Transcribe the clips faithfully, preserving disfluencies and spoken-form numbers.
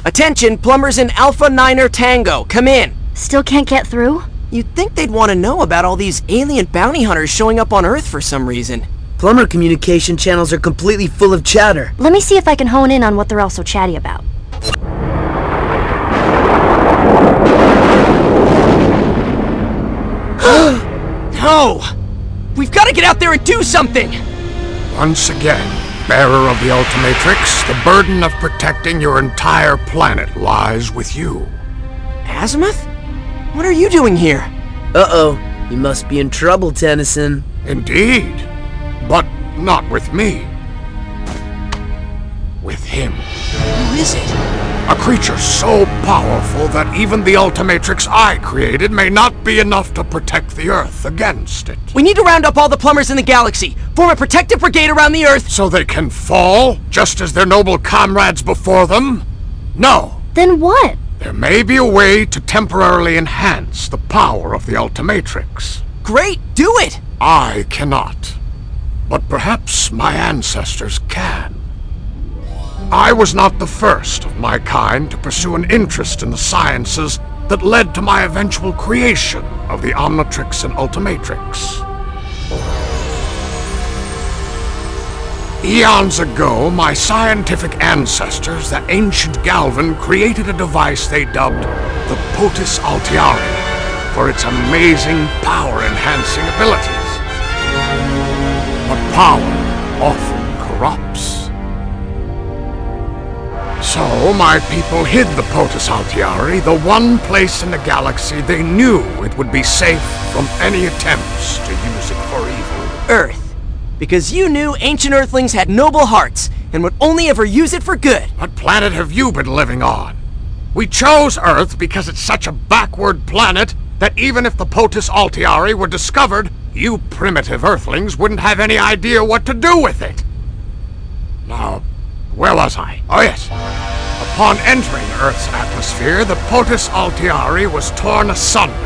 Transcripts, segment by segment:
Attention, plumbers in Alpha Niner Tango, come in. Still can't get through? You'd think they'd want to know about all these alien bounty hunters showing up on Earth for some reason. Plumber communication channels are completely full of chatter. Let me see if I can hone in on what they're all so chatty about. No! We've got to get out there and do something! Once again, bearer of the Ultimatrix, the burden of protecting your entire planet lies with you. Azimuth? What are you doing here? Uh-oh, you must be in trouble, Tennyson. Indeed, but not with me. With him. Who is it? A creature so powerful that even the Ultimatrix I created may not be enough to protect the Earth against it. We need to round up all the plumbers in the galaxy, form a protective brigade around the Earth, so they can fall, just as their noble comrades before them? No. Then what? There may be a way to temporarily enhance the power of the Ultimatrix. Great, do it! I cannot, but perhaps my ancestors can. I was not the first of my kind to pursue an interest in the sciences that led to my eventual creation of the Omnitrix and Ultimatrix. Eons ago, my scientific ancestors, the ancient Galvan, created a device they dubbed the Potus Altiari for its amazing power-enhancing abilities. But power often corrupts. So, my people hid the Potus Altiari, the one place in the galaxy they knew it would be safe from any attempts to use it for evil. Earth. Because you knew ancient Earthlings had noble hearts and would only ever use it for good. What planet have you been living on? We chose Earth because it's such a backward planet that even if the Potus Altiari were discovered, you primitive Earthlings wouldn't have any idea what to do with it. Now, where was I? Oh yes. Upon entering Earth's atmosphere, the Potus Altiari was torn asunder.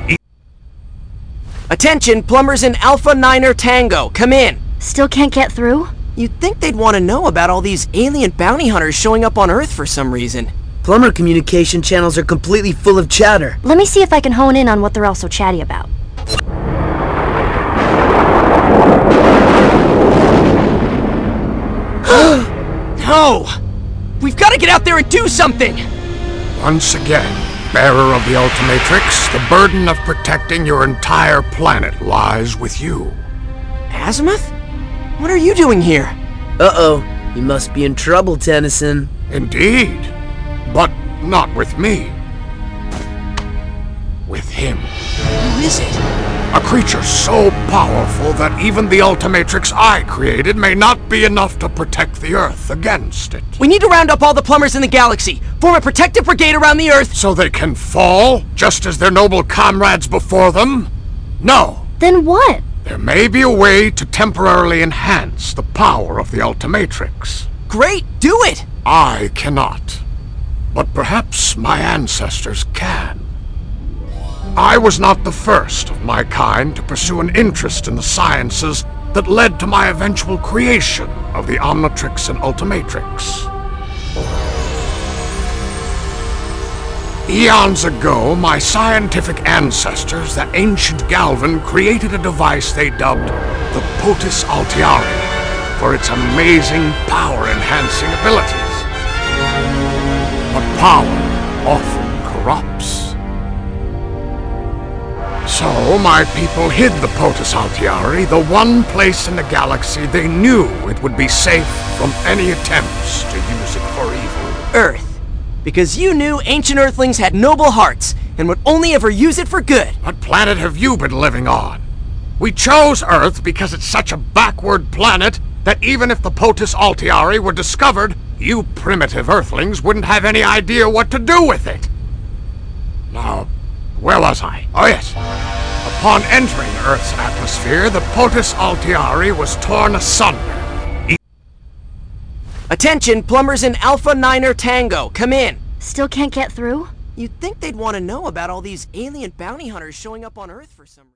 Attention, plumbers in Alpha Niner Tango, come in. Still can't get through? You'd think they'd want to know about all these alien bounty hunters showing up on Earth for some reason. Plumber communication channels are completely full of chatter. Let me see if I can hone in on what they're all so chatty about. No! We've got to get out there and do something! Once again, bearer of the Ultimatrix, the burden of protecting your entire planet lies with you. Azimuth? What are you doing here? Uh-oh, you must be in trouble, Tennyson. Indeed, but not with me. With him. Who is it? A creature so powerful that even the Ultimatrix I created may not be enough to protect the Earth against it. We need to round up all the plumbers in the galaxy, form a protective brigade around the Earth, so they can fall, just as their noble comrades before them? No. Then what? There may be a way to temporarily enhance the power of the Ultimatrix. Great, do it! I cannot, but perhaps my ancestors can. I was not the first of my kind to pursue an interest in the sciences that led to my eventual creation of the Omnitrix and Ultimatrix. Eons ago, my scientific ancestors, the ancient Galvan, created a device they dubbed the Potus Altiari for its amazing power-enhancing abilities. But power often corrupts. So, my people hid the Potus Altiari, the one place in the galaxy they knew it would be safe from any attempts to use it for evil. Earth. Because you knew ancient Earthlings had noble hearts and would only ever use it for good. What planet have you been living on? We chose Earth because it's such a backward planet that even if the Potus Altiari were discovered, you primitive Earthlings wouldn't have any idea what to do with it. Now, where was I? Oh yes. Upon entering Earth's atmosphere, the Potus Altiari was torn asunder. Attention, plumbers in Alpha Niner Tango, come in. Still can't get through? You'd think they'd want to know about all these alien bounty hunters showing up on Earth for some reason.